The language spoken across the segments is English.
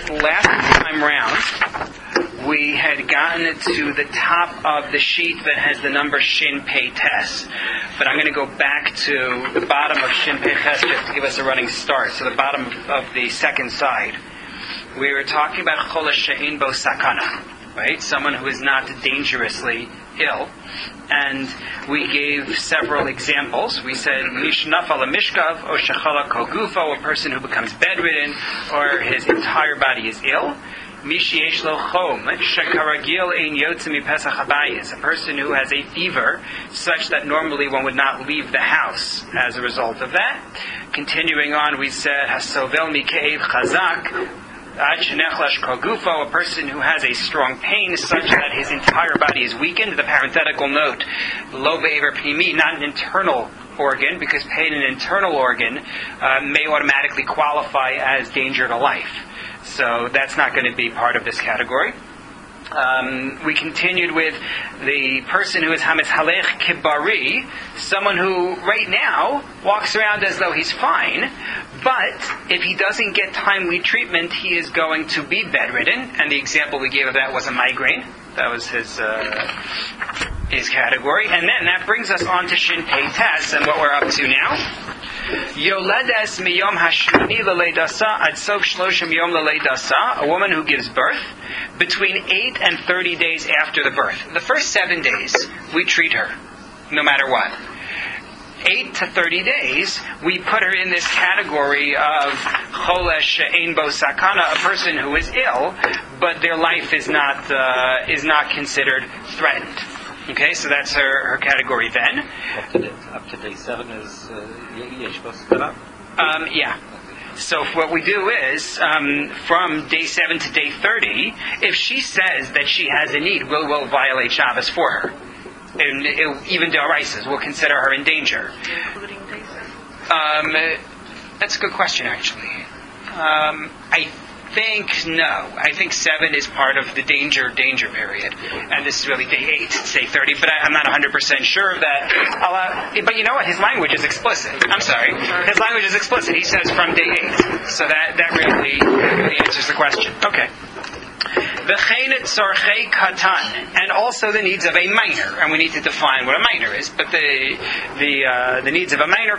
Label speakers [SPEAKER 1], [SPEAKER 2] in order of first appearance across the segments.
[SPEAKER 1] last time round, we had gotten to the top of the sheet that has the number Shin Pei Tes. But I'm going to go back to the bottom of Shin Pei Tes just to give us a running start. So the bottom of the second side. We were talking about Chola She'ein Bo Sakana, right? Someone who is not dangerously ill. And we gave several examples. We said, Mishnafal Mishkav, or Shechala Kogufo, a person who becomes bedridden, or his entire body is ill. Mishiesh lo chom, shekaragil ein yotze mi pesach habayis, a person who has a fever, such that normally one would not leave the house as a result of that. Continuing on, we said, Hasovel mikeiv chazak, a person who has a strong pain such that his entire body is weakened. The parenthetical note, lo be'ever pnimi, not an internal organ, because pain in an internal organ may automatically qualify as danger to life. So that's not going to be part of this category. We continued with the person who is Hametz Halech Kibari, someone who right now walks around as though he's fine, but if he doesn't get timely treatment, he is going to be bedridden. And the example we gave of that was a migraine. That was his category. And then that brings us on to Shin Pei Tes and what we're up to now. Yoledes miyom hashmini l'leidasa ad sof shloshim yom l'leidasa, a woman who gives birth between 8 and 30 days after the birth. The first 7 days, we treat her, no matter what. 8 to 30 days, we put her in this category of chola she'ein bo sakana, a person who is ill, but their life is not considered threatened. Okay, so that's her category then.
[SPEAKER 2] Up to day 7 is
[SPEAKER 1] yeah. So what we do is, from day 7 to day 30, if she says that she has a need, we'll violate Shabbos for her. And even D'Oraisas, we'll consider her in danger.
[SPEAKER 3] Including day 7?
[SPEAKER 1] That's a good question, actually. I think no. I think 7 is part of the danger period, and this is really day 8. It's day 30, but I'm not 100% sure of that. But you know what? His language is explicit. I'm sorry. His language is explicit. He says from day 8, so that really answers the question. Okay. And also the needs of a minor, and we need to define what a minor is. But the needs of a minor,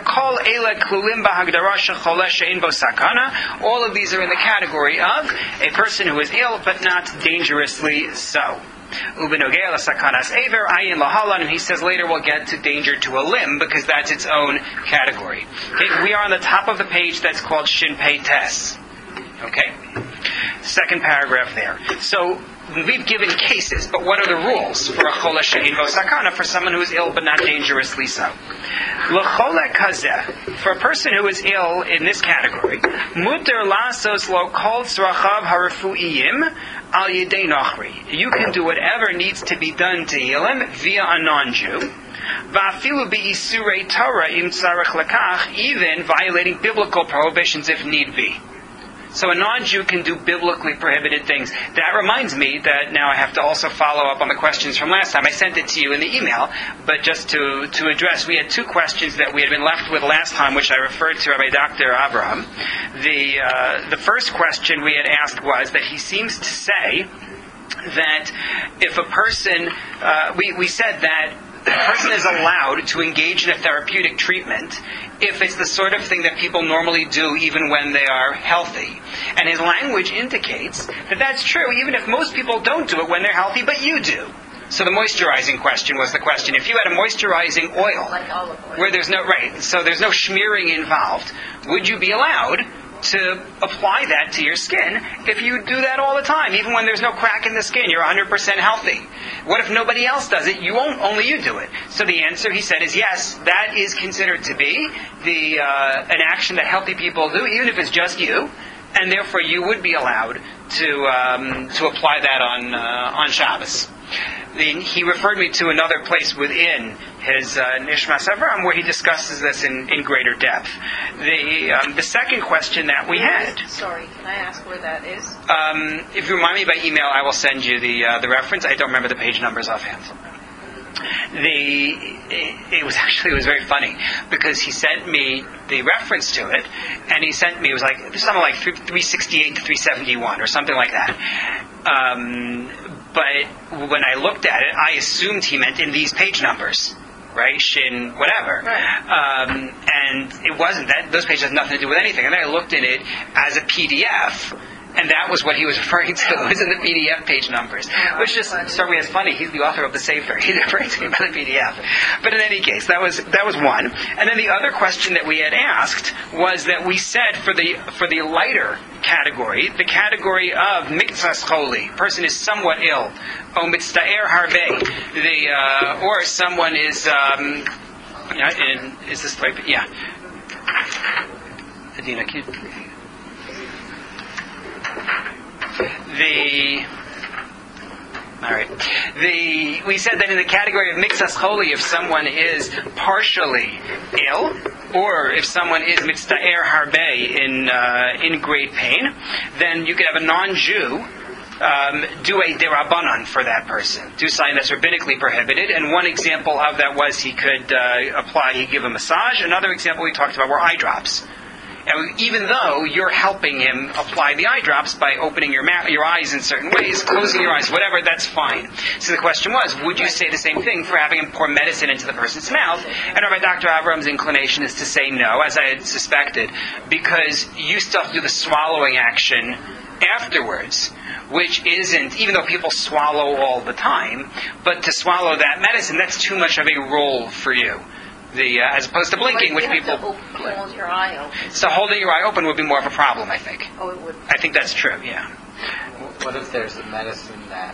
[SPEAKER 1] all of these are in the category of a person who is ill but not dangerously so. And he says later we'll get to danger to a limb because that's its own category. Okay, we are on the top of the page that's called Shin Pei Tes. Okay? Second paragraph there. So we've given cases, but what are the rules for a chola she'ein bo sakana, for someone who is ill but not dangerously so? L'chola kazeh, for a person who is ill in this category, muter lasos lo kol tzrachav harefuiyim al yedei nachri. You can do whatever needs to be done to heal him via a non-Jew. Va'afilu be'isurei Torah im tzarech lekach, even violating biblical prohibitions if need be. So a non-Jew can do biblically prohibited things. That reminds me that now I have to also follow up on the questions from last time. I sent it to you in the email, but just to address, we had 2 questions that we had been left with last time, which I referred to Rabbi Dr. Abraham. The first question we had asked was that he seems to say that if a person, we said that a person is allowed to engage in a therapeutic treatment if it's the sort of thing that people normally do even when they are healthy. And his language indicates that that's true even if most people don't do it when they're healthy, but you do. So the moisturizing question was the question. If you had a moisturizing oil,
[SPEAKER 3] like olive oil,
[SPEAKER 1] where there's no smearing involved, would you be allowed to apply that to your skin if you do that all the time, even when there's no crack in the skin, you're 100% healthy? What if nobody else does it? You won't, only you do it. So the answer, he said, is yes, that is considered to be an action that healthy people do, even if it's just you, and therefore you would be allowed to apply that on Shabbos. He referred me to another place within his Nishmas Avram where he discusses this in greater depth. The second question that we had...
[SPEAKER 3] Sorry, can I ask where that is?
[SPEAKER 1] If you remind me by email, I will send you the reference. I don't remember the page numbers offhand. it was very funny because he sent me the reference to it, and he sent me, it was something like 368 to 371 or something like that. But when I looked at it, I assumed he meant in these page numbers. Right, shin, whatever,
[SPEAKER 3] right.
[SPEAKER 1] And it wasn't that. Those pages have nothing to do with anything. And then I looked at it as a PDF, and that was what he was referring to. It was in the PDF page numbers, which just struck me as funny. He's the author of the Sefer. He's referring to me by the PDF. But in any case, that was one. And then the other question that we had asked was that we said for the lighter category, the category of miktsas choli, person is somewhat ill, o mitztaer harbe, or someone is, is this the right? Yeah. Adina, can you? We said that in the category of miktsas choli, if someone is partially ill, or if someone is mitztaer harbe in great pain, then you could have a non-Jew do a derabanan for that person, do something that's rabbinically prohibited. And one example of that was he could he'd give a massage. Another example we talked about were eye drops. And even though you're helping him apply the eye drops by opening your eyes in certain ways, closing your eyes, whatever, that's fine. So the question was, would you say the same thing for having him pour medicine into the person's mouth? And Rabbi Dr. Avram's inclination is to say no, as I had suspected, because you still have to do the swallowing action afterwards, which isn't, even though people swallow all the time, but to swallow that medicine, that's too much of a role for you. As opposed to blinking, which people...
[SPEAKER 3] Hold your eye open.
[SPEAKER 1] So holding your eye open would be more of a problem, I think.
[SPEAKER 3] Oh, it would.
[SPEAKER 1] I think that's true, yeah.
[SPEAKER 2] What if there's a medicine that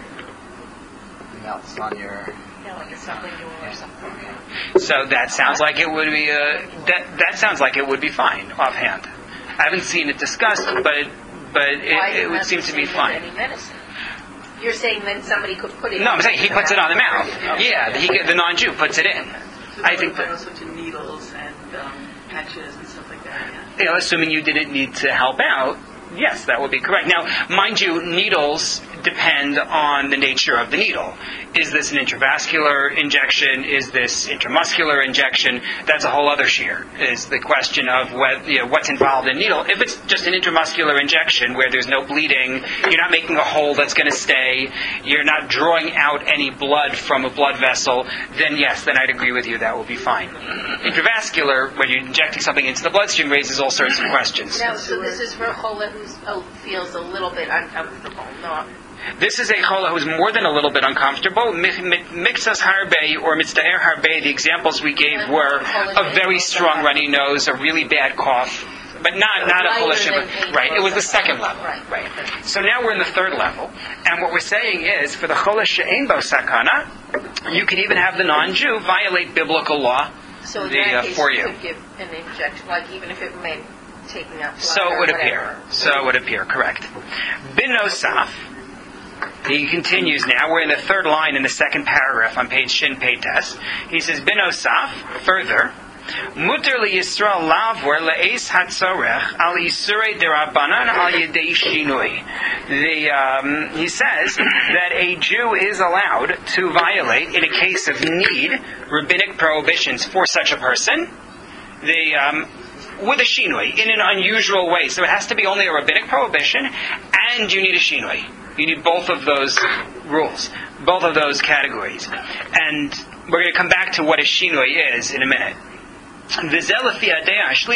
[SPEAKER 2] melts on your...
[SPEAKER 3] Yeah, like a sublingual or something.
[SPEAKER 1] So that sounds like it would be that sounds like it would be fine offhand. I haven't seen it discussed, but it would seem to be fine.
[SPEAKER 3] Any medicine? You're saying that somebody could put it in?
[SPEAKER 1] No, I'm saying he puts it on the mouth. Yeah, the non-Jew puts it in.
[SPEAKER 4] So
[SPEAKER 1] I think that
[SPEAKER 4] also to needles and patches and stuff like that.
[SPEAKER 1] Yeah. Assuming you didn't need to help out, yes, that would be correct. Now, mind you, needles depend on the nature of the needle. Is this an intravascular injection? Is this intramuscular injection? That's a whole other shear, is the question of what's involved in needle. If it's just an intramuscular injection where there's no bleeding, you're not making a hole that's going to stay, you're not drawing out any blood from a blood vessel, then yes, then I'd agree with you, that will be fine. Intravascular, when you're injecting something into the bloodstream, raises all sorts of questions.
[SPEAKER 3] Now, so this is for Chola who feels a little bit uncomfortable, not...
[SPEAKER 1] This is a chola who's more than a little bit uncomfortable. Miktsas harbe or mitztaer harbe, the examples we gave were a very strong runny nose, a really bad cough, but not a chola shiver. Right, it was the second level. Right. So now we're in the third level, and what we're saying is, for the chola she'ein bo sakana, you can even have the non-Jew violate biblical law
[SPEAKER 3] so in that case,
[SPEAKER 1] for you.
[SPEAKER 3] Could give an injection, like even if it meant taking out blood.
[SPEAKER 1] So it would appear. So it would appear, correct. Bin nosaf. He continues now. We're in the third line in the second paragraph on page Shin Pei Tes. He says, Binosaf, further, Mutter li Yisrael lavor le'es hatzorech al Yisurei derabanan al yedei shinui. He says that a Jew is allowed to violate, in a case of need, rabbinic prohibitions for such a person, with a shinui, in an unusual way. So it has to be only a rabbinic prohibition, and you need a shinui. You need both of those rules, both of those categories. And we're going to come back to what a shinui is in a minute. The Shulchan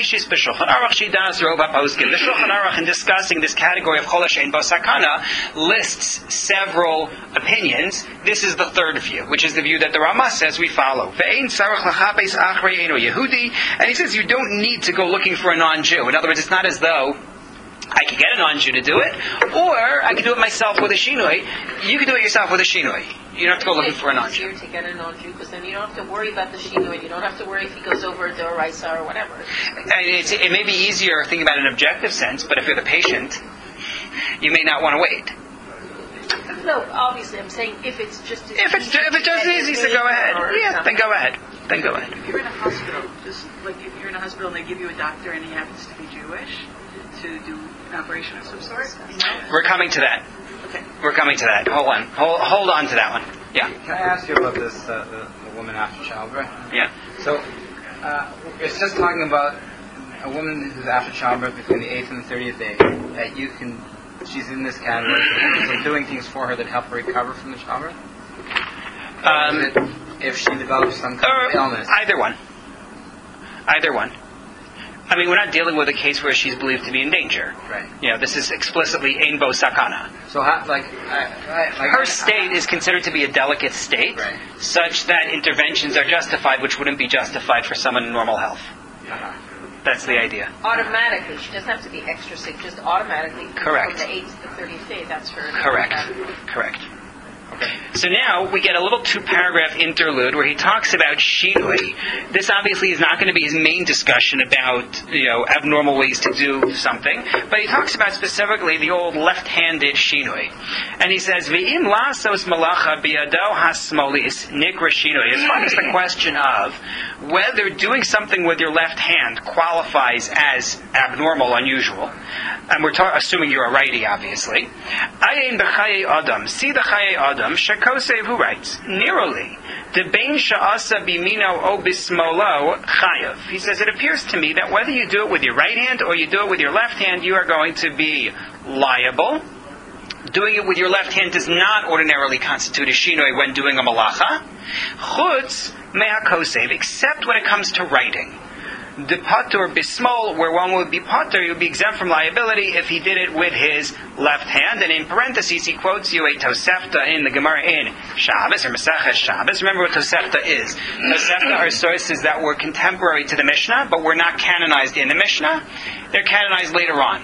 [SPEAKER 1] Aruch, in discussing this category of chola she'ein bo sakana, lists several opinions. This is the third view, which is the view that the Ramah says we follow. And he says you don't need to go looking for a non-Jew. In other words, it's not as though I could get a non-Jew to do it, or I could do it myself with a shinui. You can do it yourself with a shinui. You don't have to go looking for a non-Jew.
[SPEAKER 3] It's easier to get a non-Jew because then you don't have to worry about the shinui. You don't have to worry if he goes over a doraisa or whatever.
[SPEAKER 1] It may be easier thinking about an objective sense, but if you're the patient, you may not want to wait.
[SPEAKER 3] No, obviously, I'm saying if it's just as
[SPEAKER 1] if it's just as easy, so go ahead. Yeah, then go ahead.
[SPEAKER 4] If you're in a hospital, just like if you're in a hospital and they give you a doctor and he happens to be Jewish, to do an operation of some sort?
[SPEAKER 1] We're coming to that.
[SPEAKER 4] Okay.
[SPEAKER 1] We're coming to that. Hold on to that one. Yeah.
[SPEAKER 2] Can I ask you about this, the woman after childbirth.
[SPEAKER 1] Yeah.
[SPEAKER 2] So it's just talking about a woman who's after childbirth between the 8th and the 30th day, that she's in this category, so doing things for her that help her recover from the childbirth? If she develops some kind of illness?
[SPEAKER 1] Either one. I mean, we're not dealing with a case where she's believed to be in danger.
[SPEAKER 2] Right.
[SPEAKER 1] This is explicitly ein bo sakana.
[SPEAKER 2] So
[SPEAKER 1] Her state is considered to be a delicate state,
[SPEAKER 2] right,
[SPEAKER 1] such that interventions are justified, which wouldn't be justified for someone in normal health.
[SPEAKER 2] Uh-huh.
[SPEAKER 1] That's the idea.
[SPEAKER 3] Automatically, she doesn't have to be extra sick, just automatically.
[SPEAKER 1] Correct.
[SPEAKER 3] From the 8th to the 30th day, that's her.
[SPEAKER 1] Correct. So now we get a little 2-paragraph interlude where he talks about shinui. This obviously is not going to be his main discussion about abnormal ways to do something, but he talks about specifically the old left-handed shinui. And he says, "Ve'im lasos malacha biyado hasmolis nikra shinui." As far as the question of whether doing something with your left hand qualifies as abnormal, unusual, and we're assuming you're a righty, obviously. Ayin b'chaye adam, see the chaye adam, Shakosev, who writes, Niroli, de bein sha'asa bimino o bismolo chayav. He says, it appears to me that whether you do it with your right hand or you do it with your left hand, you are going to be liable. Doing it with your left hand does not ordinarily constitute a shinoi when doing a malacha. Chutz me'akosev, except when it comes to writing. The patur bismol, where one would be patur, he would be exempt from liability if he did it with his left hand. And in parentheses, he quotes you a Tosefta in the Gemara in Shabbos, or Maseches Shabbos. Remember what Tosefta is. Tosefta are sources that were contemporary to the Mishnah, but were not canonized in the Mishnah. They're canonized later on.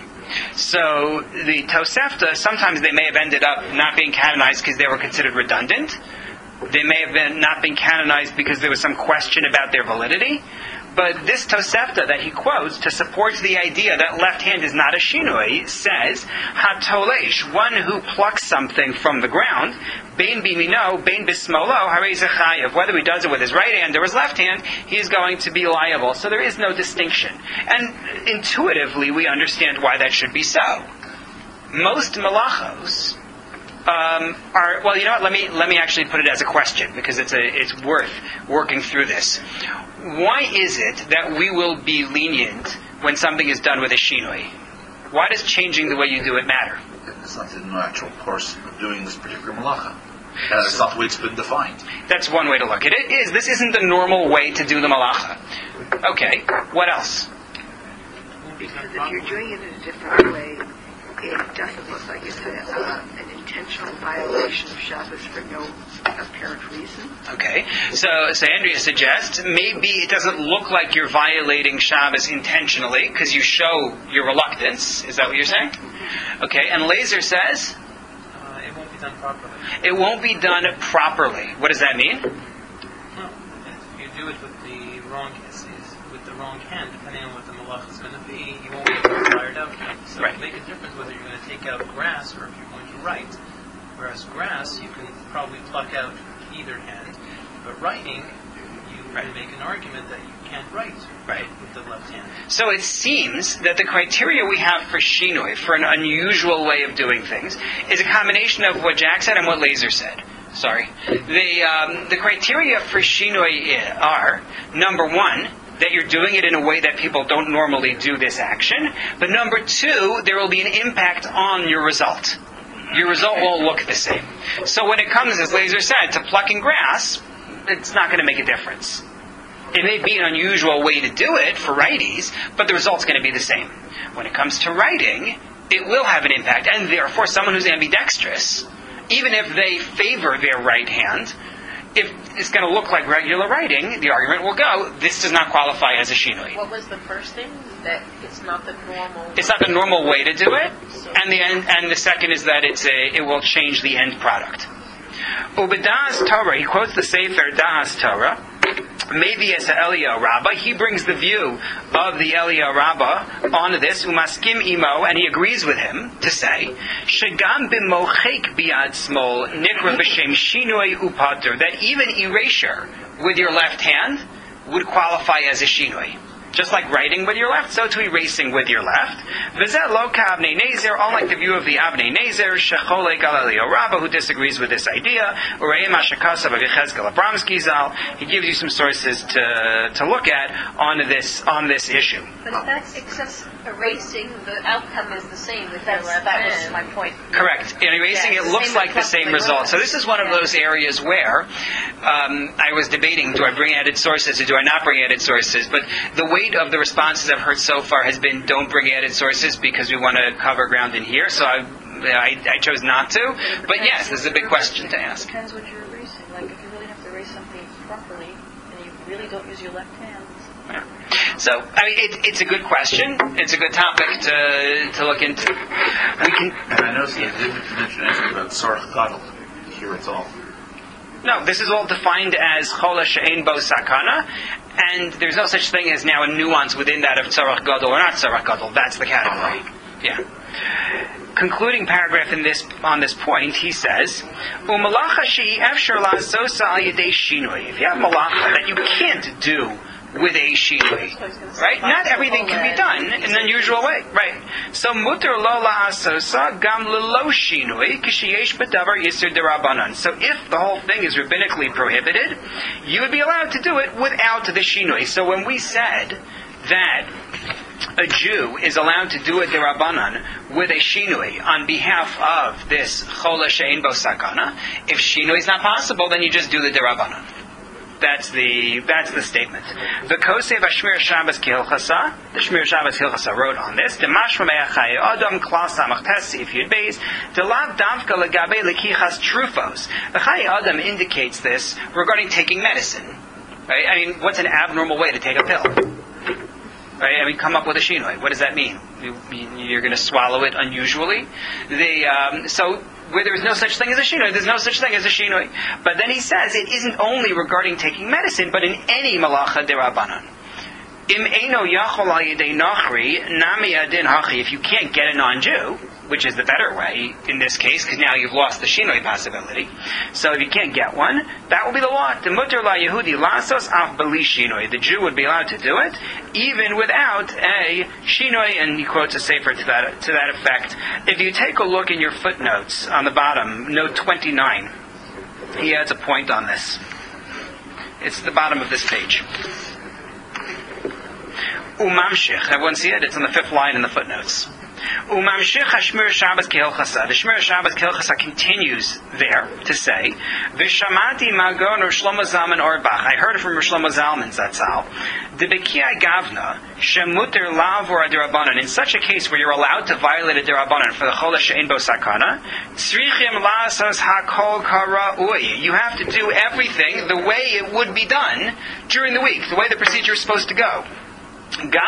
[SPEAKER 1] So the Tosefta, sometimes they may have ended up not being canonized because they were considered redundant. They may have not been canonized because there was some question about their validity. But this Tosefta that he quotes to support the idea that left hand is not a shinui says, Hatolesh, one who plucks something from the ground, bein bimino, bein bismolo, harei zechayev. Whether he does it with his right hand or his left hand, he is going to be liable. So there is no distinction. And intuitively, we understand why that should be so. Most malachos are, well, you know what? Let me actually put it as a question, because it's worth working through this. Why is it that we will be lenient when something is done with a shinui? Why does changing the way you do it matter?
[SPEAKER 5] It's not the natural course of doing this particular malacha. It's not the way it's been defined.
[SPEAKER 1] That's one way to look at it. This isn't the normal way to do the malacha. Okay, what else?
[SPEAKER 6] Because if you're doing it in a different way, it doesn't look like it's an intentional violation of Shabbos for no apparent reason.
[SPEAKER 1] Okay, so Andrea suggests maybe it doesn't look like you're violating Shabbos intentionally because you show your reluctance. Is that what you're saying? Okay, and Laser says?
[SPEAKER 7] It won't be done properly.
[SPEAKER 1] It won't be done properly. What does that mean?
[SPEAKER 7] Well, if you do it with the wrong hand, depending on what the malach is going to be, you won't be able to fire it out. So
[SPEAKER 1] right.
[SPEAKER 7] It'll make a difference whether you're going to take out grass or if you're going to write. Whereas grass, you can probably pluck out either hand, but writing, you can make an argument that you can't write with the left hand.
[SPEAKER 1] So it seems that the criteria we have for shinui, for an unusual way of doing things, is a combination of what Jack said and what Laser said. Sorry. The criteria for shinui are, number one, that you're doing it in a way that people don't normally do this action. But number two, there will be an impact on your result. Your result won't look the same. So when it comes, as Laser said, to plucking grass, it's not going to make a difference. It may be an unusual way to do it for righties, but the result's going to be the same. When it comes to writing, it will have an impact. And therefore, someone who's ambidextrous, even if they favor their right hand, if it's going to look like regular writing, the argument will go, this does not qualify as a shinui.
[SPEAKER 3] What was the first thing? That it's not the normal...
[SPEAKER 1] It's not the normal way to do it. And the second is that it will change the end product. Ubedas Torah, he quotes the Sefer Das Torah, maybe as Eliyahu Rabbah, he brings the view of the Eliyahu Rabbah on this, umaskim imo, and he agrees with him to say, shegam b'mochek biad smol nikra b'shem shinui upater, that even erasure with your left hand would qualify as a shinui. Just like writing with your left, so to erasing with your left. V'zeh lo ka'avnei nezer, unlike the view of the Avnei Nezer, shecholei Galileo Rabba, who disagrees with this idea. Ureim hashakasav of Yechezkel Abramsky Zal. He gives you some sources to look at on this issue.
[SPEAKER 3] But if that's excess erasing, the outcome is the same with that left hand. That was my point.
[SPEAKER 1] Correct. In erasing, it looks like the same result. So this is one of those areas where I was debating, do I bring added sources or do I not bring added sources? But the weight of the responses I've heard so far has been, don't bring added sources because we want to cover ground in here. So I chose not to. But yes, this is a big question to ask.
[SPEAKER 8] It depends what you're erasing. Like if you really have to erase something properly and you really don't use your left hand.
[SPEAKER 1] Yeah. So, I mean, it's a good question. It's a good topic to look into. We can.
[SPEAKER 5] And I noticed you didn't mention anything about Tzarech Gadol here at all.
[SPEAKER 1] No, this is all defined as Chola She'ein Bo Sakana, and there's no such thing as now a nuance within that of Tzarech Gadol or not Tzarech Gadol. That's the category. Yeah. Concluding paragraph on this point, he says, "Umalacha she'i efshar la'asosa al yedei shinui." If you have malacha that you can't do with a shinui, right? Not everything can be done in an unusual way, right? So muter lo la'asosa gam lelo shinui kishiyesh b'davar yisur derabanan. So if the whole thing is rabbinically prohibited, you would be allowed to do it without the shinui. So when we said that a Jew is allowed to do a derabanan with a shinui on behalf of this chola she'ein bo sakana, if shinui is not possible, then you just do the derabanan. That's the statement. The Kosev Shmir Shabbos Kehilchasa, the Shmir Shabbos Kehilchasa wrote on this. The Mashma Me'achai Adam Klal Samach Tes if you'd base the Lav Davka Legabe Lekichas Trufos. The Chai Adam indicates this regarding taking medicine. Right? I mean, what's an abnormal way to take a pill? Right? I mean, come up with a shinoi. What does that mean? You're going to swallow it unusually? So where there is no such thing as a shinoi, there's no such thing as a shinoi. But then he says it isn't only regarding taking medicine, but in any malacha derabanan. Im eino yachol al yedei nachri nami adin hachi. If you can't get a non-Jew, which is the better way in this case, because now you've lost the shinoi possibility. So if you can't get one, that will be the law. The muter la Yehudi lasos af beli shinoi. The Jew would be allowed to do it, even without a shinoi, and he quotes a sefer to that effect. If you take a look in your footnotes on the bottom, note 29, he adds a point on this. It's the bottom of this page. Umamshich. Everyone see it? It's on the 5th line in the footnotes. Umamshich HaShmir Shabbos Kehilchasa. The Shmir Shabbos Kehilchasa continues there to say, V'shamati Magon or Shlomo Zalman Orbach. I heard it from Shlomo Zalman Zatzal. Debekiai Gavna Shemuter Lav or Adirabanan. In such a case where you're allowed to violate a derabanan for the Chola She'ein Bo Sakana, Tzrichim Lasas Hakol Kara'ui. You have to do everything the way it would be done during the week, the way the procedure is supposed to go. And to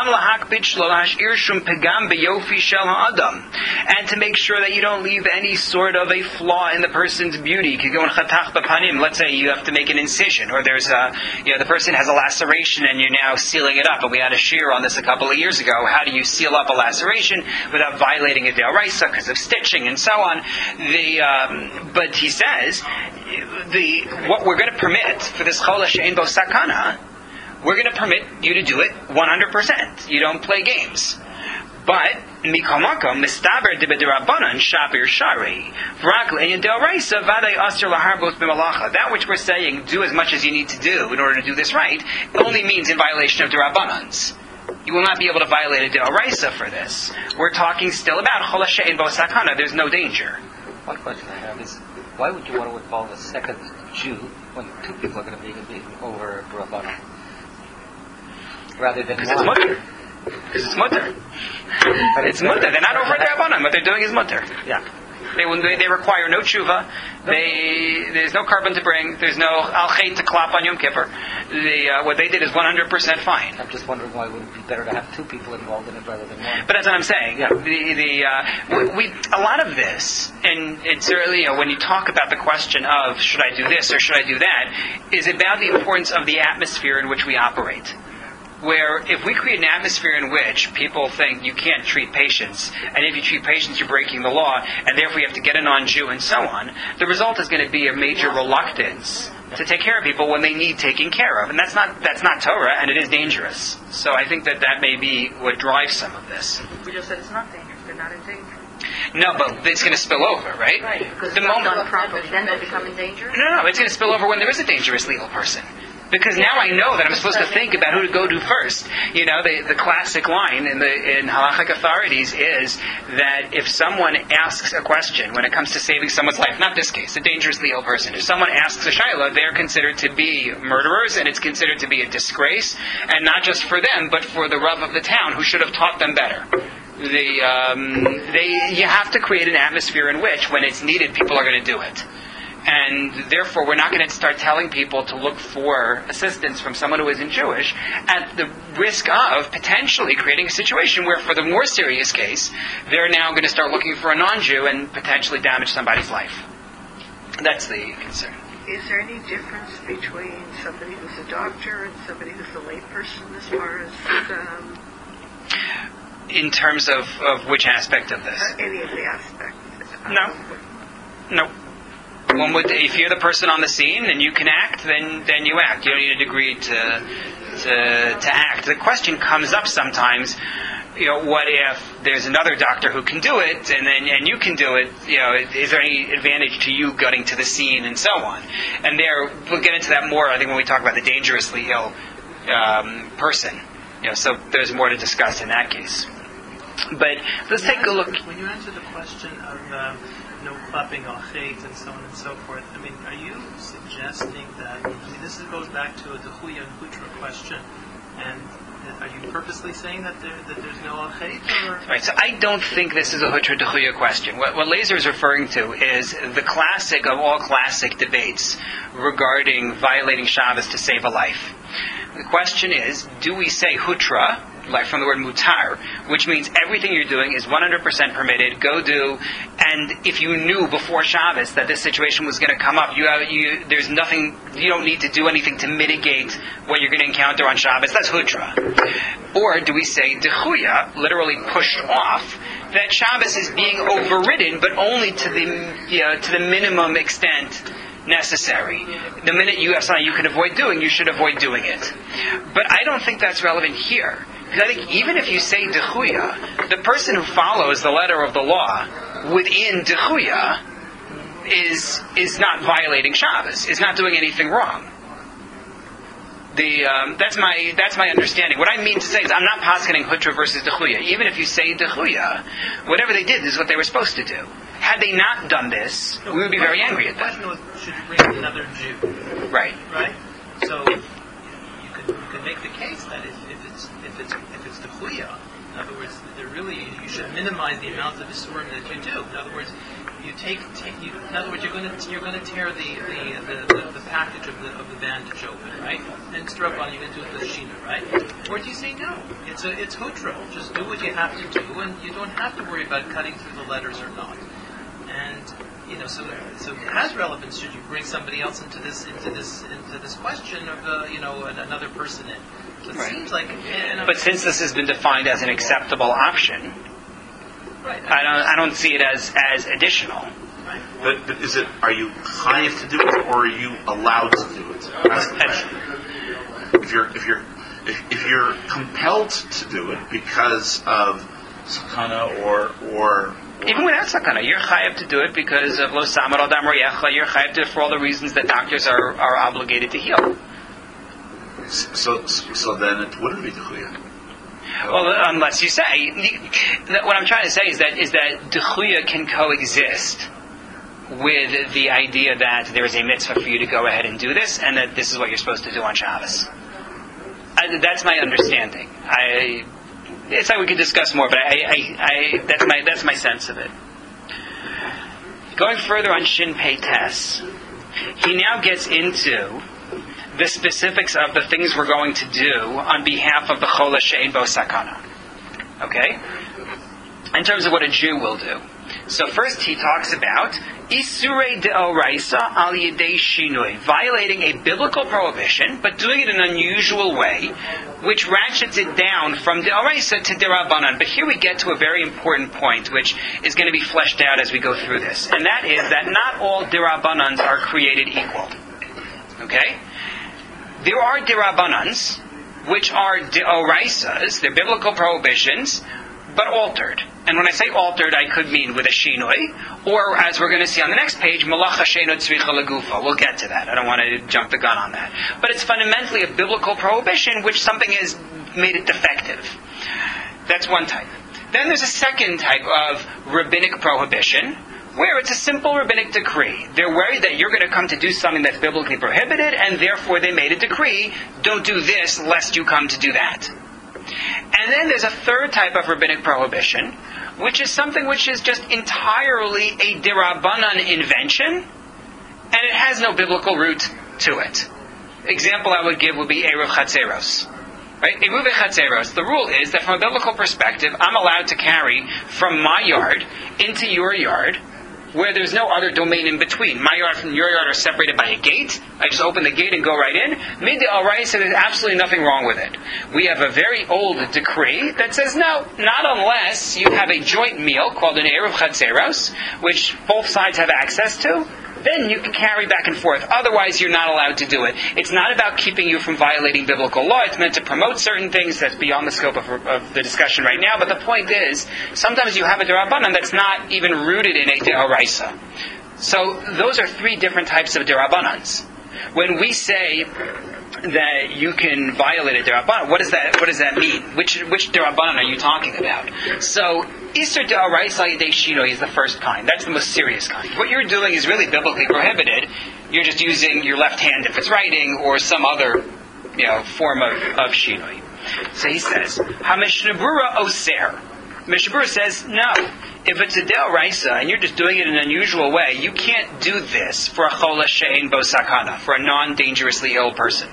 [SPEAKER 1] make sure that you don't leave any sort of a flaw in the person's beauty. Let's say you have to make an incision, or there's the person has a laceration and you're now sealing it up. And we had a shiur on this a couple of years ago. How do you seal up a laceration without violating a deoraisa because of stitching and so on? But he says what we're going to permit for this chola she'ein bo sakana, we're going to permit you to do it 100%. You don't play games. But mikomako mistaber debederabanan shapir shari v'rakle in deoraisa vaday aser laharbos b'malacha. That which we're saying, do as much as you need to do in order to do this right, only means in violation of derabanans. You will not be able to violate a deoraisa for this. We're talking still about chola she'ein bo sakana. There's no danger.
[SPEAKER 9] One question I have is, why would you want to involve a second Jew when two people are going to be over derabanan? Rather than
[SPEAKER 1] because it's mutter. Because it's mutter. It's mutter. They're not over derabanan. What they're doing is mutter.
[SPEAKER 9] Yeah.
[SPEAKER 1] They require no tshuva. There's no carbon to bring. There's no al chet to clap on Yom Kippur. What they did is 100% fine.
[SPEAKER 9] I'm just wondering why it would be better to have two people involved in it rather than one.
[SPEAKER 1] But that's what I'm saying.
[SPEAKER 9] Yeah.
[SPEAKER 1] A lot of this, and it's certainly when you talk about the question of should I do this or should I do that, is about the importance of the atmosphere in which we operate. Where if we create an atmosphere in which people think you can't treat patients, and if you treat patients you're breaking the law, and therefore you have to get a non-Jew and so on, the result is going to be a major reluctance to take care of people when they need taking care of, and that's not Torah, and it is dangerous. So I think that may be what drives some of this.
[SPEAKER 6] We just said it's not dangerous. They're not in danger.
[SPEAKER 1] No, but it's going to spill over, right?
[SPEAKER 6] Right, because
[SPEAKER 1] the
[SPEAKER 6] it's not
[SPEAKER 1] moment
[SPEAKER 6] done properly. Then they become in danger?
[SPEAKER 1] No, it's going to spill over when there is a dangerous legal person. Because now I know that I'm supposed to think about who to go to first. You know, the classic line in halachic authorities is that if someone asks a question when it comes to saving someone's life, not this case, a dangerously ill person, if someone asks a shayla, they're considered to be murderers, and it's considered to be a disgrace, and not just for them, but for the Rav of the town who should have taught them better. You have to create an atmosphere in which, when it's needed, people are going to do it. And therefore, we're not going to start telling people to look for assistance from someone who isn't Jewish at the risk of potentially creating a situation where, for the more serious case, they're now going to start looking for a non-Jew and potentially damage somebody's life. That's the concern.
[SPEAKER 6] Is there any difference between somebody who's a doctor and somebody who's a layperson as far as...
[SPEAKER 1] in terms of which aspect of this?
[SPEAKER 6] Any of the aspects.
[SPEAKER 1] No. One would, if you're the person on the scene and you can act, then you act. You don't need a degree to act. The question comes up sometimes. You know, what if there's another doctor who can do it, and you can do it? You know, is there any advantage to you getting to the scene and so on? And we'll get into that more, I think, when we talk about the dangerously ill person. You know, so there's more to discuss in that case. But let's take a look.
[SPEAKER 7] When you answer the question of no clapping or hate and so on and so forth, I mean, are you suggesting that? I mean, this goes back to a Dechuya and Hutra question, and are you purposely saying that there's no hate?
[SPEAKER 1] Right. So I don't think this is a Hutra Dechuya question. What Lazer is referring to is the classic of all classic debates regarding violating Shabbos to save a life. The question is, do we say Hutra, like from the word mutar, which means everything you're doing is 100% permitted, go do, and if you knew before Shabbos that this situation was going to come up, there's nothing, you don't need to do anything to mitigate what you're going to encounter on Shabbos, that's Hutra. Or do we say Dechuya, literally pushed off, that Shabbos is being overridden, but only to the minimum extent necessary. The minute you have something you can avoid doing, you should avoid doing it. But I don't think that's relevant here. Because I think even if you say Dechuya, the person who follows the letter of the law within Dechuya is not violating Shabbos, is not doing anything wrong. That's my understanding. What I mean to say is I'm not poskening Hutra versus Dechuya. Even if you say Dechuya, whatever they did is what they were supposed to do. Had they not done this, we would be very angry at them.
[SPEAKER 7] The question was, should you bring another Jew?
[SPEAKER 1] Right.
[SPEAKER 7] So you could make the case that if it's Dechuya, in other words, you should minimize the amount of Isurim that you do. In other words, you're going to tear the package of the bandage open, right? And strap on, you're going to do it with Shina, right? Or do you say no? It's Hutra. Just do what you have to do, and you don't have to worry about cutting through the letters or not. And so it has relevance. Should you bring somebody else into this question of another person in? So it seems like.
[SPEAKER 1] But since this has been defined as an acceptable option,
[SPEAKER 7] right?
[SPEAKER 1] I don't see it as additional.
[SPEAKER 7] Right.
[SPEAKER 5] But is it? Are you chayiv to do it, or are you allowed to do it? That's the question. If you're compelled to do it because of sakana or
[SPEAKER 1] even without sakana, you're chayiv to do it because of lo samar al dam royecha. You're chayiv to for all the reasons that doctors are obligated to heal.
[SPEAKER 5] So then it wouldn't be Dechuya.
[SPEAKER 1] Well, unless you say, what I'm trying to say is that Dechuya can coexist with the idea that there is a mitzvah for you to go ahead and do this, and that this is what you're supposed to do on Shabbos. That's my understanding. It's like we could discuss more, but that's my sense of it. Going further on Shin Pei Tes, he now gets into the specifics of the things we're going to do on behalf of the Chola She'ein Bo Sakana. Okay? In terms of what a Jew will do. So first he talks about Isurei De'oraisa Al Yedei Shinui, violating a biblical prohibition, but doing it in an unusual way, which ratchets it down from De'oraisa to Derabanan. But here we get to a very important point, which is going to be fleshed out as we go through this. And that is that not all Derabanans are created equal. Okay? There are derabanans, which are deoraisas, they're biblical prohibitions, but altered. And when I say altered, I could mean with a shinoi, or as we're going to see on the next page, malacha sheino tzricha legufa. We'll get to that. I don't want to jump the gun on that. But it's fundamentally a biblical prohibition, which something has made it defective. That's one type. Then there's a second type of rabbinic prohibition, where it's a simple rabbinic decree. They're worried that you're going to come to do something that's biblically prohibited, and therefore they made a decree, don't do this lest you come to do that. And then there's a third type of rabbinic prohibition, which is something which is just entirely a dirabanan invention, and it has no biblical root to it. Example I would give would be Eruv Chatzeros. Right? Eruv Chatzeros, the rule is that from a biblical perspective, I'm allowed to carry from my yard into your yard, where there's no other domain in between. My yard from your yard are separated by a gate. I just open the gate and go right in. Midday al-Raisa, there's absolutely nothing wrong with it. We have a very old decree that says, no, not unless you have a joint meal called an Eruv Chatzeros, which both sides have access to, then you can carry back and forth. Otherwise, you're not allowed to do it. It's not about keeping you from violating biblical law. It's meant to promote certain things. That's beyond the scope of the discussion right now. But the point is, sometimes you have a derabanan that's not even rooted in a deoraisa. So those are three different types of derabanans. When we say that you can violate a derabanan, what does that mean? Which derabanan are you talking about? So Isser de'oraisa yedei shinoi is the first kind. That's the most serious kind. What you're doing is really biblically prohibited. You're just using your left hand if it's writing, or some other, form of shinoi. So he says, HaMishnah Oser. Mishnah Berurah says, no. If it's a de'oraisa and you're just doing it in an unusual way, you can't do this for a chola she'ein bo sakana, for a non-dangerously ill person.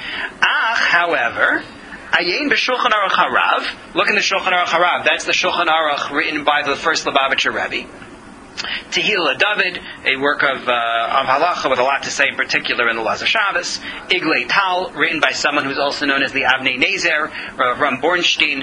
[SPEAKER 1] However, Ayin b'Shulchan Aruch Harav. Look in the Shulchan Aruch Harav. That's the Shulchan Aruch written by the first Lubavitcher Rebbe. Tehillah David, a work of halacha with a lot to say, in particular in the laws of Shabbos. Iglei Tal, written by someone who's also known as the Avnei Nezer, Ram Bornstein.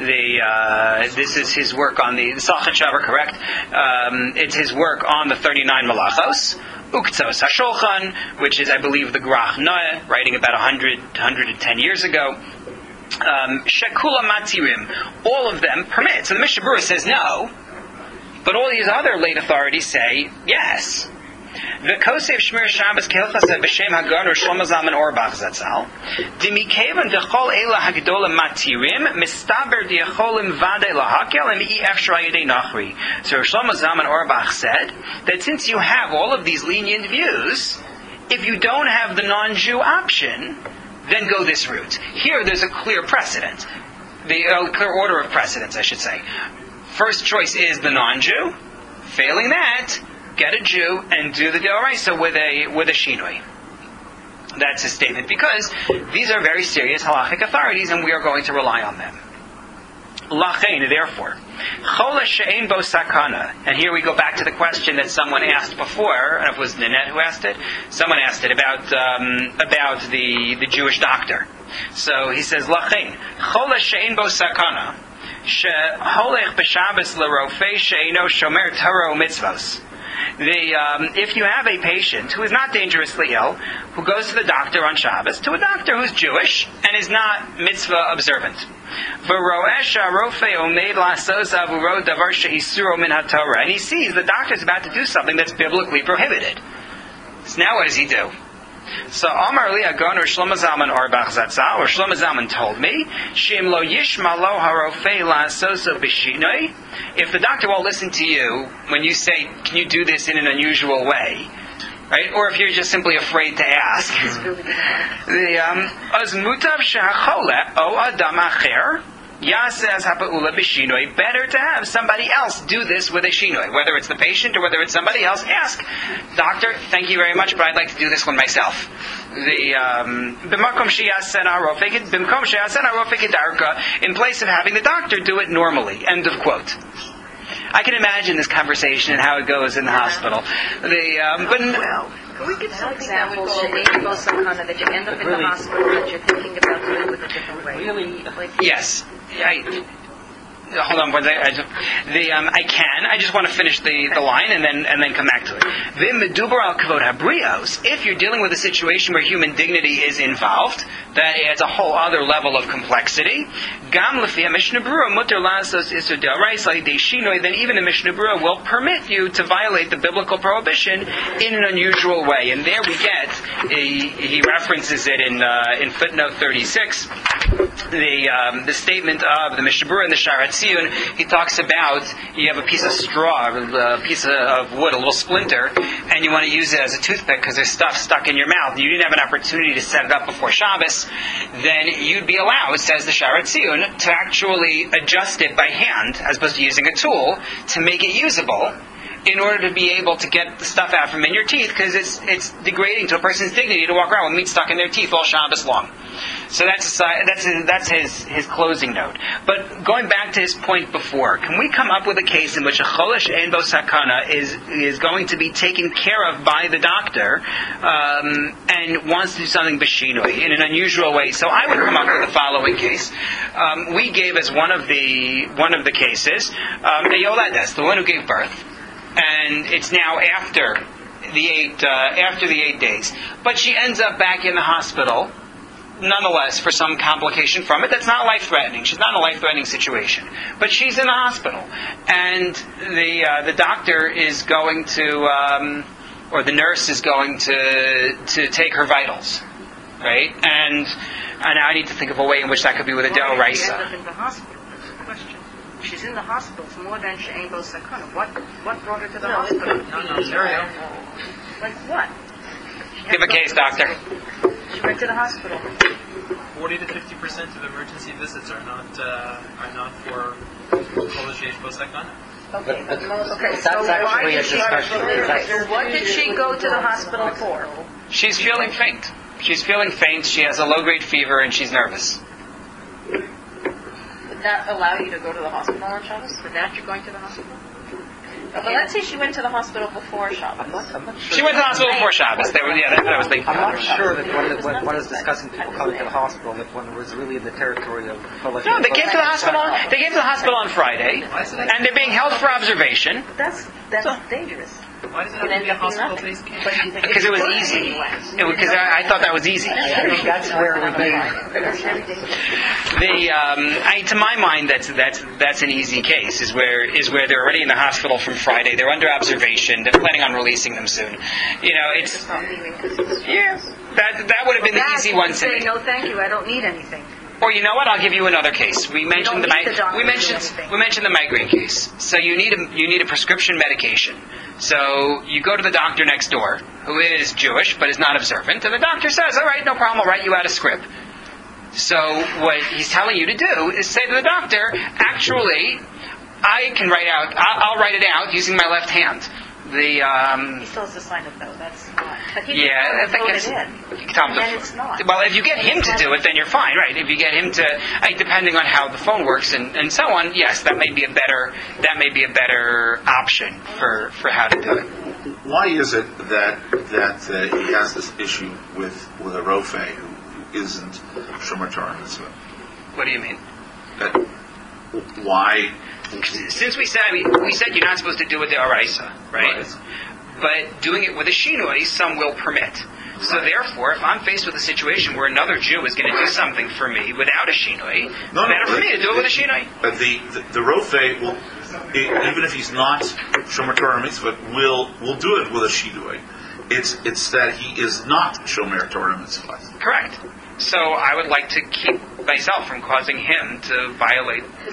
[SPEAKER 1] This is his work on the Sachet Shavar, correct? It's his work on the 39 Malachos. Uktzos HaShulchan, which is, I believe, the Grach Noah, writing about 110 years ago. Shekula Matirim, all of them permit. So the Mishnah Berurah says no, but all these other late authorities say yes. The Kosev Shmir Shabbos Kehilchaseh b'Shem Hagan or Shlomo Zalman Auerbach Zatzal. Dimikevan dechol eila hagdola matirim mistaber diacholim vadei lahakel and efshra yedei nachri. So Shlomo Zalman Auerbach said that since you have all of these lenient views, if you don't have the non-Jew option, then go this route. Here, there's a clear precedent, clear order of precedence, I should say. First choice is the non-Jew. Failing that, get a Jew and do the deoraisa with a shinoi. That's his statement, because these are very serious halachic authorities, and we are going to rely on them. Lachein, therefore, chola she'ein bo sakana. And here we go back to the question that someone asked before. I don't know if it was Nanette who asked it. Someone asked it about the Jewish doctor. So he says, Lachein, chola she'ein bo sakana, she'holech b'Shabbos l'rofei she'eino shomer Torah u'mitzvos. If you have a patient who is not dangerously ill, who goes to the doctor on Shabbos, to a doctor who's Jewish and is not mitzvah observant, and he sees the doctor's about to do something that's biblically prohibited. So now what does he do? So Amar Li Agon or Shlomo Zalman Auerbach Zatzal, or Shlomo Zalman told me, Shim lo yishma lo harofei la'asoso b'shinoi. If the doctor won't listen to you when you say, can you do this in an unusual way? Right? Or if you're just simply afraid to ask. Az mutav shehachole o adam acher yaseh az hapa'ula b'shinoi. Better to have somebody else do this with a shinoi. Whether it's the patient or whether it's somebody else, ask, doctor, thank you very much, but I'd like to do this one myself. In place of having the doctor do it normally. End of quote. I can imagine this conversation and how it goes in the hospital.
[SPEAKER 6] Can we give some examples that you end up in the hospital that you're thinking about doing with a different way?
[SPEAKER 9] Really?
[SPEAKER 1] Yes. hold on one second. I can. I just want to finish the line and then come back to it. V'medubar al kavod habrios. If you're dealing with a situation where human dignity is involved, that adds a whole other level of complexity. Gam lefi Mishnah Berurah mutar lasos isur de'oraisa de'shinoi. Then even the Mishnah Berurah will permit you to violate the biblical prohibition in an unusual way. And there we get. He references it in footnote 36. The statement of the Mishnah Berurah and the Sha'ar HaTziyun, he talks about you have a piece of straw, a piece of wood, a little splinter, and you want to use it as a toothpick because there's stuff stuck in your mouth, and you didn't have an opportunity to set it up before Shabbos, then you'd be allowed, says the Sha'ar HaTziyun, to actually adjust it by hand, as opposed to using a tool, to make it usable, in order to be able to get the stuff out from in your teeth, because it's degrading to a person's dignity to walk around with meat stuck in their teeth all Shabbos long. So that's his closing note. But going back to his point before, can we come up with a case in which a cholish ein bo sakana is going to be taken care of by the doctor and wants to do something b'shinui in an unusual way? So I would come up with the following case. We gave as one of the cases a yoledes, the one who gave birth. And it's now after the 8 days. But she ends up back in the hospital, nonetheless, for some complication from it. That's not life-threatening. She's not in a life-threatening situation. But she's in the hospital. And the doctor is going to, or the nurse is going to take her vitals. Right? And I need to think of a way in which that could be with a deoraisa.
[SPEAKER 6] She's in the hospital for more than she'ein bo sakana. What brought her to the hospital?
[SPEAKER 7] No.
[SPEAKER 6] Like what?
[SPEAKER 1] Give a case, doctor.
[SPEAKER 6] She went to the hospital.
[SPEAKER 7] 40 to 50% of emergency visits are not for cholish ein bo sakana.
[SPEAKER 6] Okay.
[SPEAKER 9] That's
[SPEAKER 6] So why
[SPEAKER 9] actually a
[SPEAKER 6] did she?
[SPEAKER 9] discussion.
[SPEAKER 6] What did she go to the hospital for?
[SPEAKER 1] She's feeling faint. She has a low-grade fever and she's nervous.
[SPEAKER 8] Would that allow you to go to the hospital on Shabbos?
[SPEAKER 6] For that, you're going to the hospital?
[SPEAKER 8] But let's say she went to the hospital before Shabbos.
[SPEAKER 9] I'm not sure.
[SPEAKER 1] She went to the hospital before Shabbos. That was the.
[SPEAKER 9] I'm not sure that when one is discussing people coming to the hospital, that one was really in the territory of...
[SPEAKER 1] No, they came to the hospital. They came to the hospital on Friday, and they're being held for observation.
[SPEAKER 6] That's dangerous.
[SPEAKER 7] Why does it have to be a hospital-based case?
[SPEAKER 1] Because it was easy. Because I thought that was easy.
[SPEAKER 9] I think that's where we're being...
[SPEAKER 1] To my mind, that's an easy case. Is where they're already in the hospital from Friday. They're under observation. They're planning on releasing them soon. It's that would have been the easy one to
[SPEAKER 6] Say
[SPEAKER 1] me.
[SPEAKER 6] no, thank you. I don't need anything.
[SPEAKER 1] Or you know what? I'll give you another case. We mentioned the migraine case. So you need a prescription medication. So you go to the doctor next door, who is Jewish but is not observant, and the doctor says, "All right, no problem. I'll write you out a script." So what he's telling you to do is say to the doctor, "Actually, I can write out. I'll write it out using my left hand."
[SPEAKER 8] He still has to sign it though. That's not. But he
[SPEAKER 1] I think
[SPEAKER 8] it's
[SPEAKER 1] it's
[SPEAKER 8] not.
[SPEAKER 1] Well, if you get him to do it, then you're fine, right? If you get him to, depending on how the phone works and so on, yes, that may be a better option for how to do it.
[SPEAKER 5] Why is it that he has this issue with a Rofe who isn't Shomer Torah Mitzvah?
[SPEAKER 1] What do you mean?
[SPEAKER 5] Why?
[SPEAKER 1] Since we said you're not supposed to do it the Araisa, right? But doing it with a Shinoi, some will permit. So therefore, if I'm faced with a situation where another Jew is going to do something for me without a Shinoi, it's better for me to do it with a Shinoi.
[SPEAKER 5] The Rofe will, even if he's not Shomer Torah Mitzvah, will do it with a Shinoi. It's that he is not Shomer Torah Mitzvah.
[SPEAKER 1] Correct. So I would like to keep myself from causing him to violate the...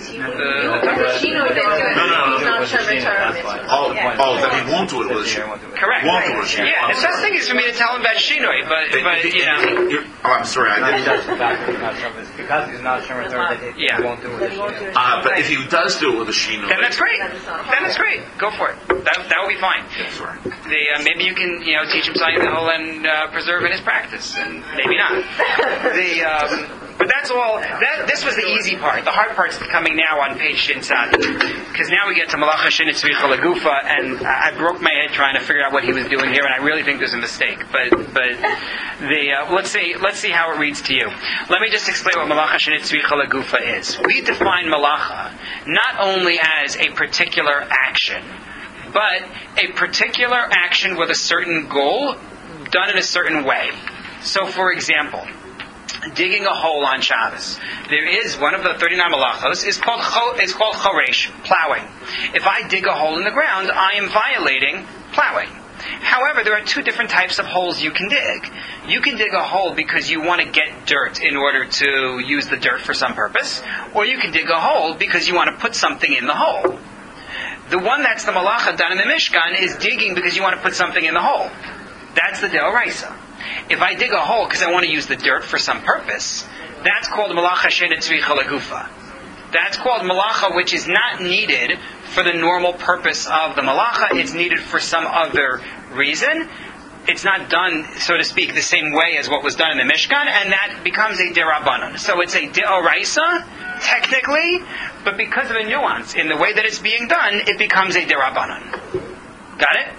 [SPEAKER 5] Oh, that he won't do it with a Shinoi.
[SPEAKER 1] Correct.
[SPEAKER 5] Won't do it with a Shinoi.
[SPEAKER 1] Yeah, the best thing is for me to tell him about Shinoi, but
[SPEAKER 5] I'm sorry, I didn't...
[SPEAKER 9] Because he's not Shomer Torah, he won't do it.
[SPEAKER 5] But if he does do it with a Shinoi...
[SPEAKER 1] Then that's great. Go for it. That will be fine.
[SPEAKER 5] Sorry.
[SPEAKER 1] Maybe you can teach him something that will then preserve in his practice, and maybe not. But that's all. This was the easy part. The hard part's coming now on page Shin Tzadi, because now we get to Malacha She'ein Tzricha Lagufa, and I broke my head trying to figure out what he was doing here, and I really think there's a mistake. But let's see how it reads to you. Let me just explain what Malacha She'ein Tzricha Lagufa is. We define Malacha not only as a particular action, but a particular action with a certain goal, done in a certain way. So, for example, digging a hole on Shabbos. There is one of the 39 malachos is called choresh, plowing. If I dig a hole in the ground, I am violating plowing. However, there are two different types of holes you can dig. You can dig a hole because you want to get dirt in order to use the dirt for some purpose, or you can dig a hole because you want to put something in the hole. The one that's the malacha done in the Mishkan is digging because you want to put something in the hole. That's the deoraisa. If I dig a hole because I want to use the dirt for some purpose, that's called malacha she'ein tzricha lagufa. That's called malacha which is not needed for the normal purpose of the malacha. It's needed for some other reason. It's not done, so to speak, the same way as what was done in the Mishkan, and that becomes a derabanan. So it's a deoraisa, technically, but because of a nuance in the way that it's being done, it becomes a derabanan. Got it?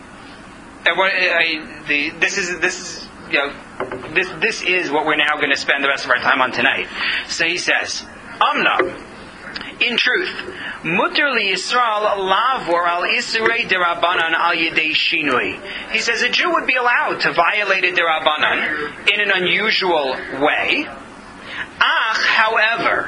[SPEAKER 1] This is what we're now going to spend the rest of our time on tonight. So he says, Amna, in truth, muter li Yisrael lavor al isurei derabanan al yedei shinui. He says a Jew would be allowed to violate a derabanan in an unusual way. However,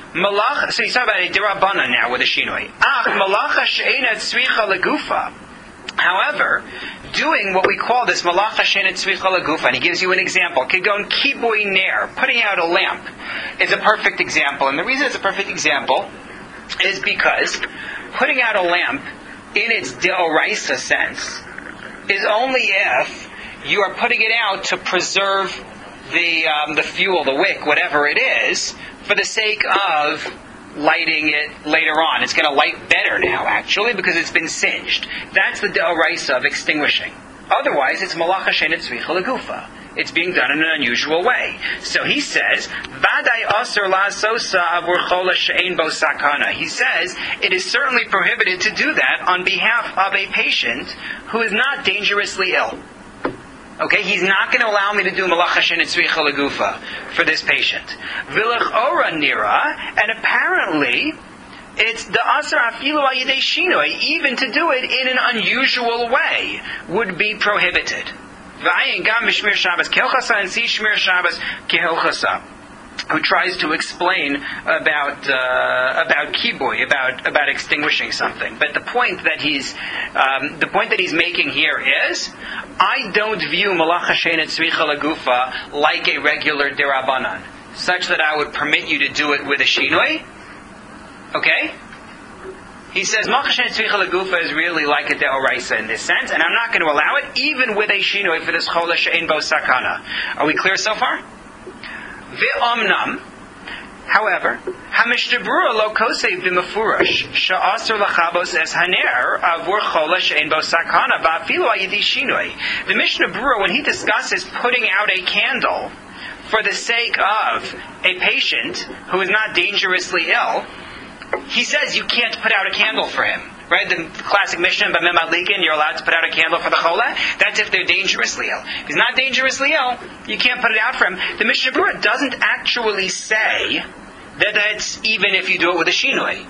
[SPEAKER 1] so he's talking about a derabanan now with a shinui. Malacha she'ein tzricha lagufa. However, doing what we call this malacha she'ein tzricha lagufa, and he gives you an example. Kigon kibui ner, putting out a lamp, is a perfect example. And the reason it's a perfect example is because putting out a lamp, in its deoraisa sense, is only if you are putting it out to preserve the fuel, the wick, whatever it is, for the sake of lighting it later on. It's going to light better now, actually, because it's been singed. That's the deoraisa of extinguishing. Otherwise, it's malacha she'ein tzricha lagufa. It's being done in an unusual way. So he says, Vadai asur la'asosa avur chola she'ein bo sakana. He says, it is certainly prohibited to do that on behalf of a patient who is not dangerously ill. Okay, he's not going to allow me to do malacha she'ein tzricha lagufa for this patient. Vilach ora nira, and apparently it's the asar afilu al yedei shinoi, even to do it in an unusual way would be prohibited. V'ayin gam mishmir Shabbos kehilchasa, and see shmir Shabbos kehilchasa, who tries to explain about kibui, about extinguishing something. But the point that he's making here is, I don't view malacha she'ein tzricha lagufa like a regular derabanan, such that I would permit you to do it with a shinoi. Okay? He says malacha she'ein tzricha lagufa is really like a deoraisa in this sense, and I'm not going to allow it even with a shinoi for this chola she'ein bo sakana. Are we clear so far? Ve'omnam, however, Hamishna Berura lo kosei b'mefurash she'asur lachabos es haner avur chola she'ein bo sakana ba'afilu al yedei shinoi. The Mishnah Berura, when he discusses putting out a candle for the sake of a patient who is not dangerously ill, he says you can't put out a candle for him. Right? The classic Mishnah, B'mem Adlikin, you're allowed to put out a candle for the chola. That's if they're dangerously ill. If he's not dangerously ill, you can't put it out for him. The Mishnah Berura doesn't actually say that that's even if you do it with a shinoi.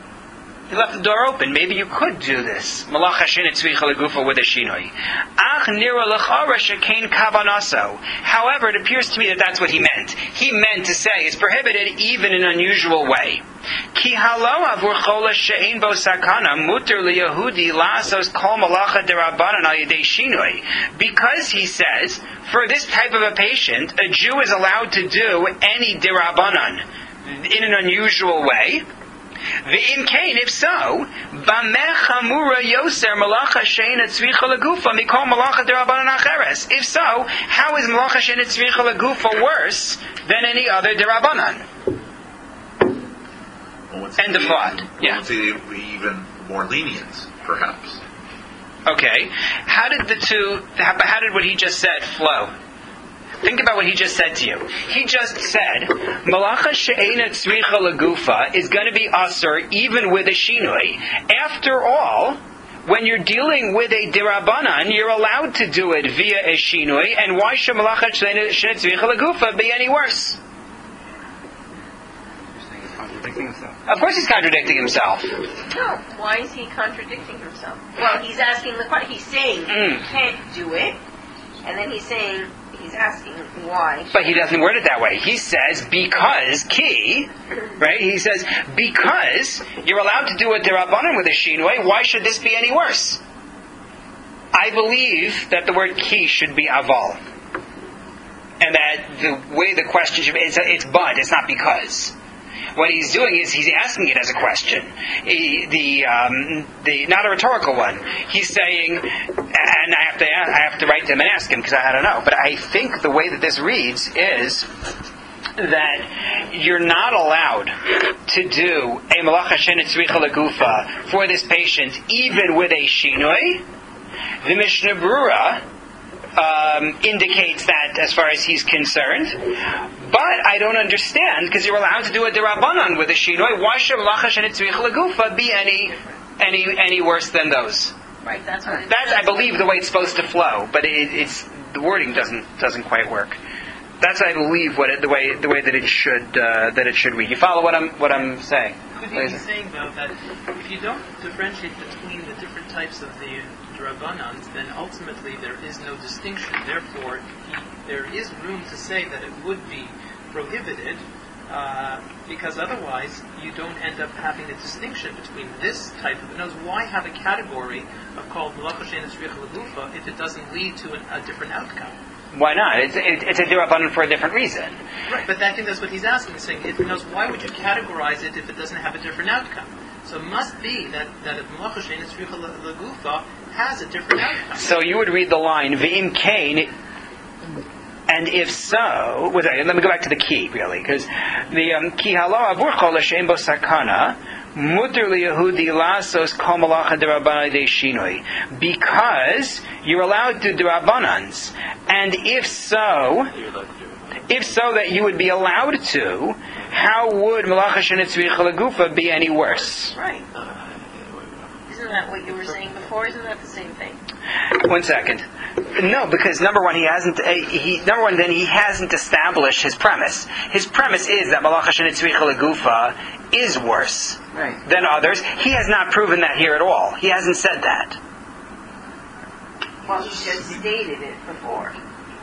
[SPEAKER 1] He left the door open. Maybe you could do this. Malacha she'ein tzricha lagufa with a shinoi. Ach nira l'chara shekein kavanaso. However, it appears to me that that's what he meant. He meant to say it's prohibited even in an unusual way. Ki halo avur chola she'ein bo sakana muter liyehudi la'asos kol malacha derabanan al yedei shinoi. Because he says, for this type of a patient, a Jew is allowed to do any derabanan in an unusual way. V'im kain, if so, b'meh chamura yoser malacha she'ein tzricha lagufa mikol malacha derabanan acheres. If so, how is malacha she'ein tzricha lagufa worse than any other derabanan? End of thought. Yeah.
[SPEAKER 5] Would be even more lenient, perhaps.
[SPEAKER 1] Okay. How did what he just said flow? Think about what he just said to you. He just said, Malacha she'ena tzricha legufa is going to be asur even with a shinui. After all, when you're dealing with a dirabanan, you're allowed to do it via a shinui, and why should malacha she'ena tzricha legufa be any worse?
[SPEAKER 2] Contradicting himself.
[SPEAKER 1] Of course he's contradicting himself.
[SPEAKER 3] No. Why is he contradicting himself? Well, he's asking the question. He's saying you can't do it, and then he's asking why.
[SPEAKER 1] But he doesn't word it that way. He says, because right? He says, because you're allowed to do a derabanan with a shinui, why should this be any worse? I believe that the word ki should be aval. And that the way the question should be, it's but, it's not because. What he's doing is he's asking it as a question, not a rhetorical one. He's saying, and I have to write to him and ask him because I don't know. But I think the way that this reads is that you're not allowed to do a malacha she'ena tzricha legufa for this patient, even with a shinui. The Mishnah Brura indicates that as far as he's concerned. But I don't understand, because you're allowed to do a derabanan with a shinui. Why should malacha she'ena tzricha legufa be any worse than those?
[SPEAKER 3] Right, that's what
[SPEAKER 1] That's, I believe, the way it's supposed to flow, but it's the wording doesn't quite work. That's, I believe, the way that it should read. You follow what I'm saying?
[SPEAKER 7] Could he be saying, though, that if you don't differentiate between the different types of the Rabbanans, then ultimately there is no distinction. Therefore, there is room to say that it would be prohibited, because otherwise you don't end up having a distinction between this type of... In other words, why have a category of called Malacha she'ena tzricha legufa if it doesn't lead to a different outcome?
[SPEAKER 1] Why not? It's a derabanan for a different reason.
[SPEAKER 7] Right, but I think that's what he's asking. He's saying, why would you categorize it if it doesn't have a different outcome? So it must be that a Malacha she'ena tzricha legufa has a different outcome.
[SPEAKER 1] So you would read the line, V'im kain, and if so... Wait, let me go back to the key, really, because the ki halo avur kol l'she'en bo sakana, muter liyehudi lasos kol malacha derabanan de shinui, because you're allowed to do derabanans, and if so that you would be allowed to, how would malacha she'ena tzricha legufa be any worse?
[SPEAKER 3] Right. Isn't that what you were saying before? Isn't that the same thing?
[SPEAKER 1] 1 second. No, because number one, he hasn't established his premise. His premise is that malacha she'ena tzricha legufa is worse than others. He has not proven that here at all. He hasn't said that.
[SPEAKER 3] Well, he just stated it before.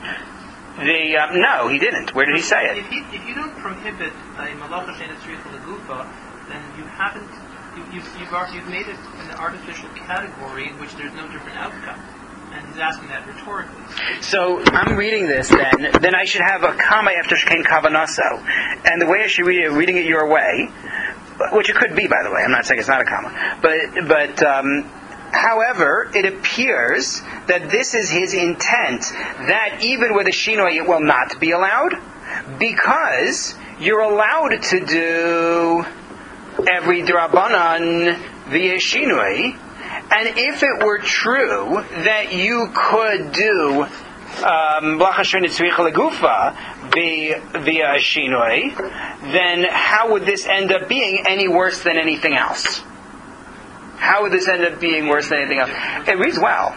[SPEAKER 1] No, he didn't. Where did he say it?
[SPEAKER 7] If you don't prohibit a malacha she'ena tzricha legufa, then you haven't. You've made it an artificial category in which there's no different outcome. And he's asking that rhetorically.
[SPEAKER 1] So I'm reading this then I should have a comma after shekain kavanaso. And the way I should read it, reading it your way, which it could be, by the way, I'm not saying it's not a comma, but however, it appears that this is his intent, that even with a shinoi it will not be allowed, because you're allowed to do every drabanan via shinui, and if it were true that you could do malacha she'ena tzricha legufa via a shinui, then how would this end up being any worse than anything else? How would this end up being worse than anything else? It reads well.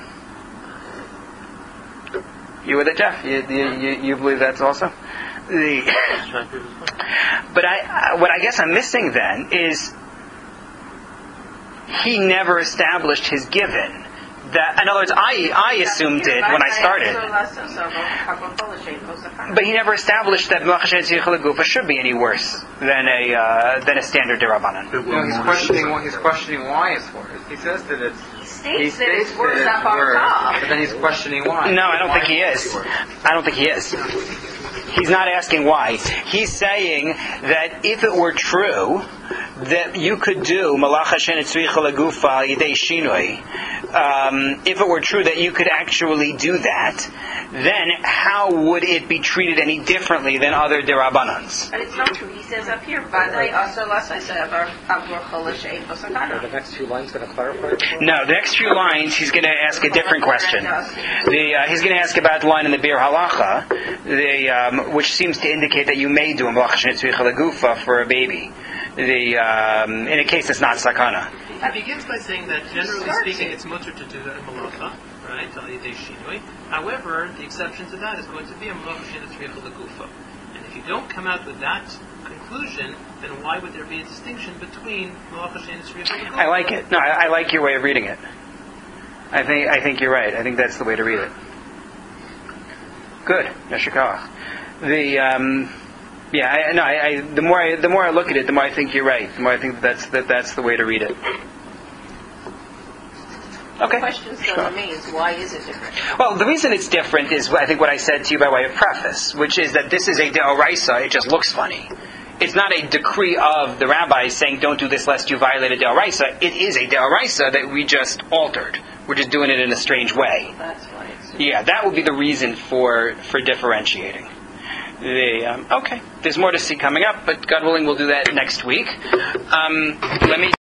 [SPEAKER 1] You with it, Jeff? You believe that's also? But what I guess I'm missing then is he never established his given. That, in other words, I assumed it when I started. But he never established that malacha she'ena tzricha legufa should be any worse than a standard derabanan.
[SPEAKER 2] No, he's questioning why it's worse. He says that it's...
[SPEAKER 3] He states that it's worse up on top.
[SPEAKER 2] But then he's questioning why.
[SPEAKER 1] No, I don't think he is. I don't think he is. He's not asking why. He's saying that if it were true that you could do malacha she'ena tzricha legufa yidei shinui, if it were true that you could actually do that, then how would it be treated any differently than other derabanans?
[SPEAKER 3] But it's not true. He says up here,
[SPEAKER 9] Are the next few lines going to clarify?
[SPEAKER 1] No, the next few lines he's going to ask a different question. He's going to ask about the line in the Bir Halacha which seems to indicate that you may do a malacha shenetzricha legufa for a baby. In a case that's not sakana.
[SPEAKER 7] It begins by saying that generally speaking, it's mutter to do a malacha, right? However, the exception to that is going to be a malacha shenetzricha legufa. And if you don't come out with that conclusion, then why would there be a distinction between malacha shenetzricha legufa?
[SPEAKER 1] I like it. No, I like your way of reading it. I think you're right. I think that's the way to read it. Good. Yashikah. The more I look at it, the more I think you're right. The more I think that's the way to read it. Okay.
[SPEAKER 3] The question still remains, why is it different?
[SPEAKER 1] Well, the reason it's different is, I think, what I said to you by way of preface, which is that this is a deoraisa. It just looks funny. It's not a decree of the rabbis saying, don't do this lest you violate a deoraisa. It is a deoraisa that we just altered. We're just doing it in a strange way.
[SPEAKER 3] That's why it's...
[SPEAKER 1] Yeah, that would be the reason for differentiating. Okay, there's more to see coming up, but God willing, we'll do that next week. Let me